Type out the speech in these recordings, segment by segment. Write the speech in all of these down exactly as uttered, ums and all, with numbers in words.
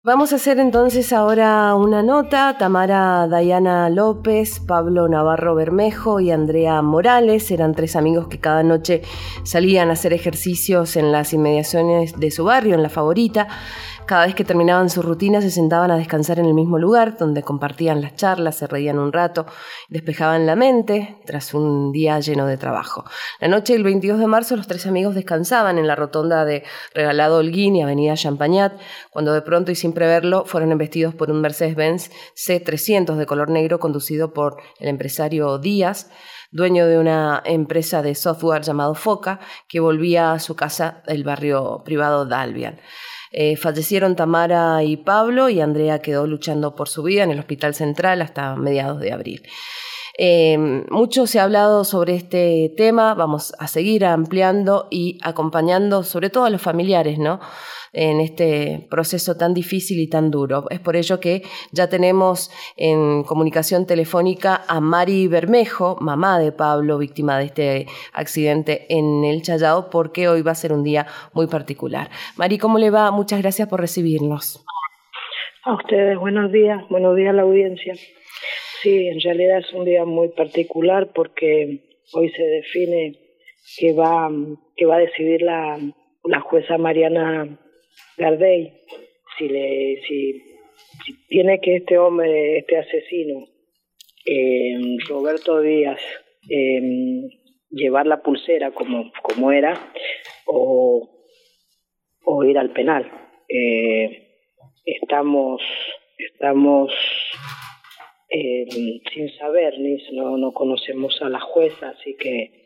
Vamos a hacer entonces ahora una nota. Tamara Dayana López, Pablo Navarro Bermejo y Andrea Morales eran tres amigos que cada noche salían a hacer ejercicios en las inmediaciones de su barrio, en La Favorita. Cada vez que terminaban su rutina se sentaban a descansar en el mismo lugar, donde compartían las charlas, se reían un rato, despejaban la mente tras un día lleno de trabajo. La noche del veintidós de marzo los tres amigos descansaban en la rotonda de Regalado Holguín y Avenida Champagnat, cuando de pronto y sin preverlo fueron embestidos por un Mercedes-Benz C trescientos de color negro conducido por el empresario Díaz, dueño de una empresa de software llamado Foca, que volvía a su casa del barrio privado Dalvian. Eh, fallecieron Tamara y Pablo, y Andrea quedó luchando por su vida en el Hospital Central hasta mediados de abril. Eh, mucho se ha hablado sobre este tema, vamos a seguir ampliando y acompañando sobre todo a los familiares, ¿no?, en este proceso tan difícil y tan duro. Es por ello que ya tenemos en comunicación telefónica a Mari Bermejo, mamá de Pablo, víctima de este accidente en el Chayao, porque hoy va a ser un día muy particular. Mari, ¿cómo le va? Muchas gracias por recibirnos. A ustedes, buenos días, buenos días a la audiencia. Sí, en realidad es un día muy particular porque hoy se define que va, que va a decidir la, la jueza Mariana Gardey si le si, si tiene que este hombre, este asesino, eh, Roberto Díaz, eh, llevar la pulsera como, como era o, o ir al penal. Eh, estamos estamos eh, sin saber, ni no, no conocemos a la jueza, así que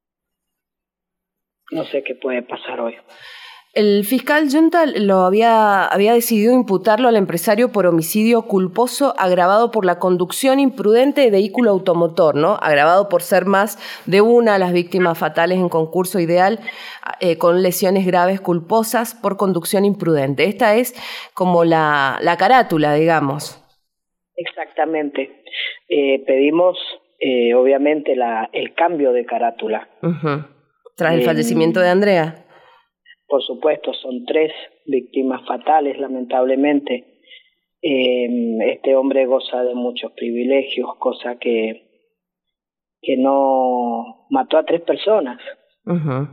no sé qué puede pasar hoy. El fiscal Junta lo había, había decidido imputarlo al empresario por homicidio culposo agravado por la conducción imprudente de vehículo automotor, ¿no? Agravado por ser más de una las víctimas fatales en concurso ideal, eh, con lesiones graves culposas por conducción imprudente. Esta es como la, la carátula, digamos. Exactamente. Eh, pedimos, eh, obviamente, la, el cambio de carátula. Uh-huh. Tras el eh, fallecimiento de Andrea. Por supuesto, son tres víctimas fatales, lamentablemente. Eh, este hombre goza de muchos privilegios, cosa que, que no mató a tres personas. Uh-huh.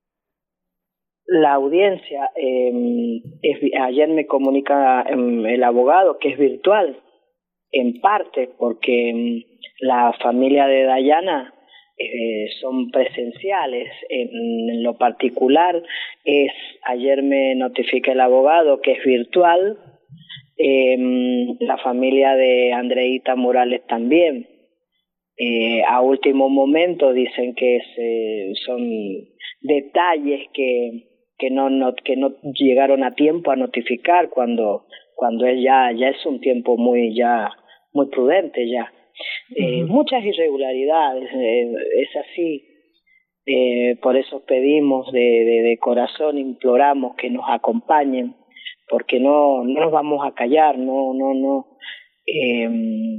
La audiencia, eh, es, ayer me comunica eh, el abogado que es virtual, en parte porque la familia de Dayana Eh, son presenciales. En lo particular es, ayer me notifica el abogado que es virtual. Eh, la familia de Andreita Morales también. Eh, a último momento dicen que se, son detalles que que no, no que no llegaron a tiempo a notificar cuando cuando él ya ya es un tiempo muy ya muy prudente ya. Eh, uh-huh. Muchas irregularidades, eh, es así, eh, por eso pedimos de, de, de corazón, imploramos que nos acompañen, porque no, no nos vamos a callar, no, no, no. Eh,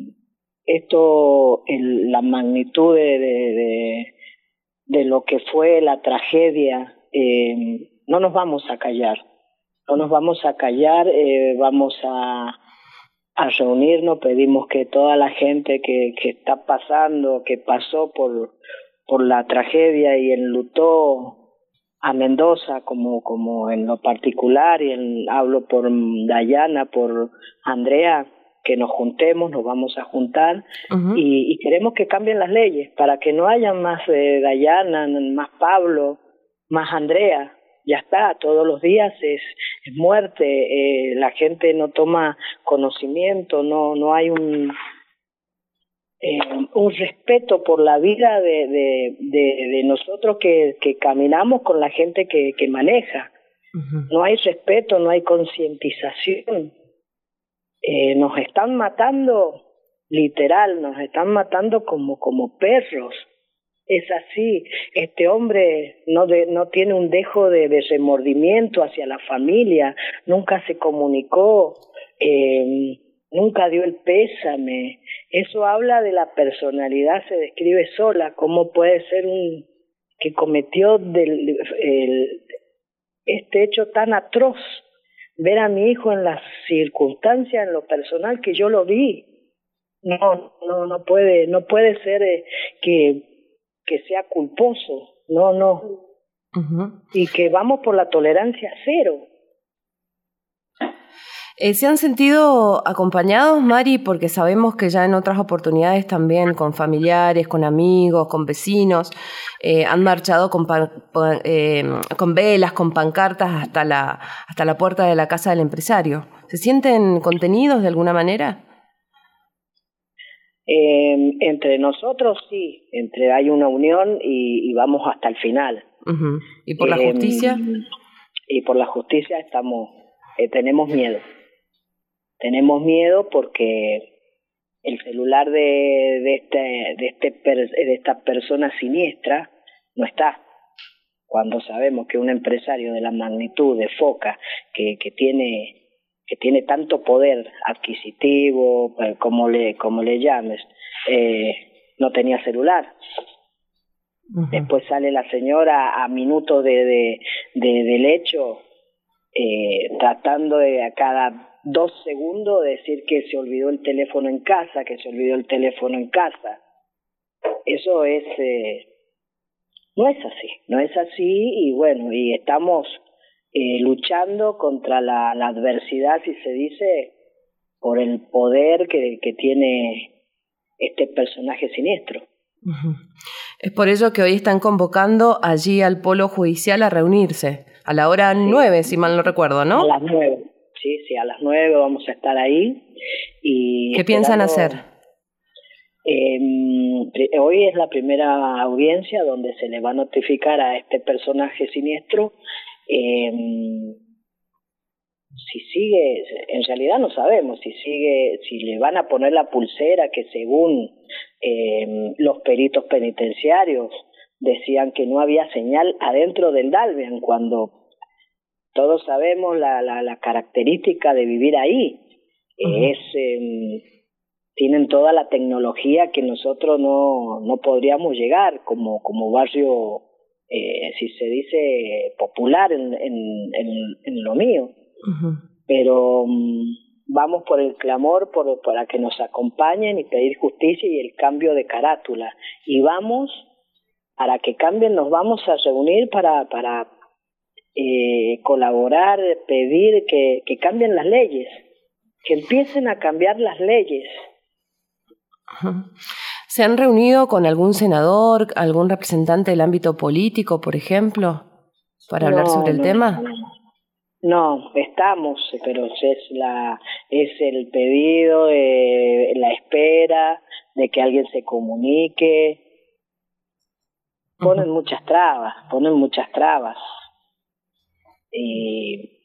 esto, el, la magnitud de, de, de, de lo que fue la tragedia, eh, no nos vamos a callar, no nos vamos a callar, eh, vamos a a reunirnos, pedimos que toda la gente que, que está pasando, que pasó por, por la tragedia y enlutó a Mendoza, como, como en lo particular, y en, hablo por Dayana, por Andrea, que nos juntemos, nos vamos a juntar, uh-huh. y, y queremos que cambien las leyes, para que no haya más eh, Dayana, más Pablo, más Andrea. Ya está, todos los días es, es muerte, eh, la gente no toma conocimiento, no no hay un eh, un respeto por la vida de de, de, de nosotros que, que caminamos con la gente que, que maneja. Uh-huh. No hay respeto, no hay concientización. Eh, nos están matando, literal, nos están matando como, como perros. Es así, este hombre no de, no tiene un dejo de, de remordimiento hacia la familia, nunca se comunicó, eh, nunca dio el pésame. Eso habla de la personalidad, se describe sola, cómo puede ser un que cometió del, el, este hecho tan atroz ver a mi hijo en las circunstancias, en lo personal que yo lo vi. No, no, no puede, no puede ser eh, que, que sea culposo, no, no. Uh-huh. Y que vamos por la tolerancia cero. Eh, ¿Se han sentido acompañados, Mari? Porque sabemos que ya en otras oportunidades también con familiares, con amigos, con vecinos, eh, han marchado con, pan, pan, eh, con velas, con pancartas hasta la, hasta la puerta de la casa del empresario. ¿Se sienten contenidos de alguna manera? Eh, entre nosotros sí, entre hay una unión y, y vamos hasta el final. Uh-huh. ¿Y por la eh, justicia? Y por la justicia estamos, eh, tenemos miedo. Tenemos miedo porque el celular de, de, este, de, este per, de esta persona siniestra no está. Cuando sabemos que un empresario de la magnitud de Foca, que, que tiene que tiene tanto poder adquisitivo, como le como le llames, eh, no tenía celular. Uh-huh. Después sale la señora a minutos de, de, de, del hecho, eh, tratando de a cada dos segundos decir que se olvidó el teléfono en casa, que se olvidó el teléfono en casa. Eso es, eh, no es así, no es así y bueno, y estamos eh, luchando contra la, la adversidad, si se dice, por el poder que, que tiene este personaje siniestro. Uh-huh. Es por ello que hoy están convocando allí al polo judicial a reunirse, a la hora sí. nueve, si mal no recuerdo, ¿no? A las nueve. Sí, sí, a las nueve vamos a estar ahí. Y ¿qué piensan hacer? Eh, hoy es la primera audiencia donde se le va a notificar a este personaje siniestro. Eh, si sigue, en realidad no sabemos si sigue, si le van a poner la pulsera que según eh, los peritos penitenciarios decían que no había señal adentro del Dalvian, cuando todos sabemos la, la, la característica de vivir ahí. Uh-huh. Es, eh, tienen toda la tecnología que nosotros no, no podríamos llegar como, como barrio, eh, si se dice, popular en, en, en, en lo mío. Uh-huh. Pero um, vamos por el clamor por, para que nos acompañen y pedir justicia y el cambio de carátula. Y vamos, para que cambien, nos vamos a reunir para... para Eh, colaborar, pedir que, que cambien las leyes, que empiecen a cambiar las leyes. ¿Se han reunido con algún senador, algún representante del ámbito político, por ejemplo, para hablar no, sobre el no, tema? No, no, estamos, pero es la es el pedido, eh, la espera de que alguien se comunique. Ponen uh-huh. muchas trabas, ponen muchas trabas. Y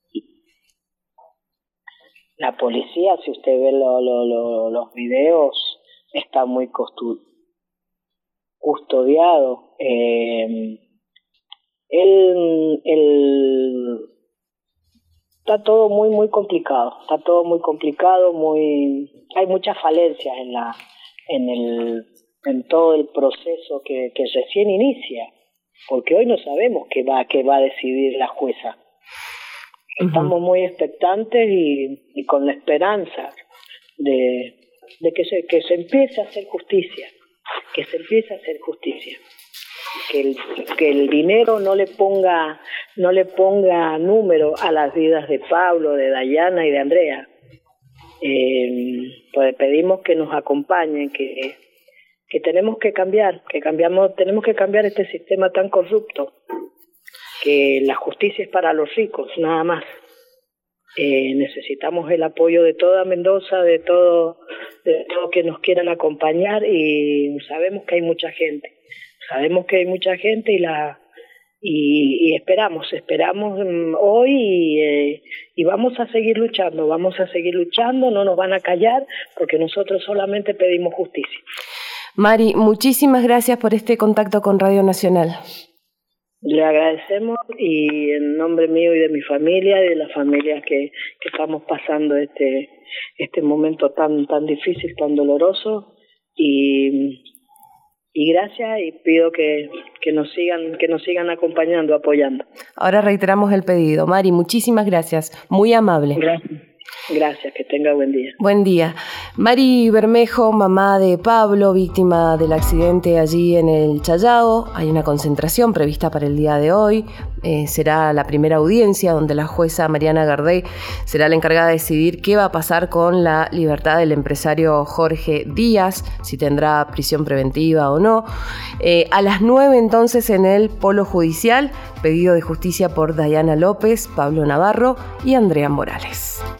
la policía, si usted ve lo, lo, lo, los videos, está muy costu- custodiado. Eh, el, el, está todo muy muy complicado, está todo muy complicado, muy hay muchas falencias en la en el en todo el proceso que, que recién inicia. Porque hoy no sabemos qué va, qué va a decidir la jueza. Estamos uh-huh. muy expectantes y, y con la esperanza de, de que, se, que se empiece a hacer justicia, que se empiece a hacer justicia. Que el, que el dinero no le ponga no le ponga número a las vidas de Pablo, de Dayana y de Andrea. Eh, pues pedimos que nos acompañen, que que tenemos que cambiar, que cambiamos, tenemos que cambiar este sistema tan corrupto, que la justicia es para los ricos, nada más. Eh, necesitamos el apoyo de toda Mendoza, de todo, de todo que nos quieran acompañar y sabemos que hay mucha gente, sabemos que hay mucha gente y la y, y esperamos, esperamos um, hoy y, eh, y vamos a seguir luchando, vamos a seguir luchando, no nos van a callar porque nosotros solamente pedimos justicia. Mari, muchísimas gracias por este contacto con Radio Nacional. Le agradecemos y en nombre mío y de mi familia y de las familias que, que estamos pasando este este momento tan tan difícil, tan doloroso y, y gracias y pido que, que nos sigan, que nos sigan acompañando, apoyando. Ahora reiteramos el pedido. Mari, muchísimas gracias, muy amable. Gracias. Gracias, que tenga buen día. Buen día. Mari Bermejo, mamá de Pablo, víctima del accidente allí en el Challao. Hay una concentración prevista para el día de hoy. Eh, será la primera audiencia donde la jueza Mariana Gardey será la encargada de decidir qué va a pasar con la libertad del empresario Jorge Díaz, si tendrá prisión preventiva o no. Eh, a las nueve entonces en el Polo Judicial, pedido de justicia por Dayana López, Pablo Navarro y Andrea Morales.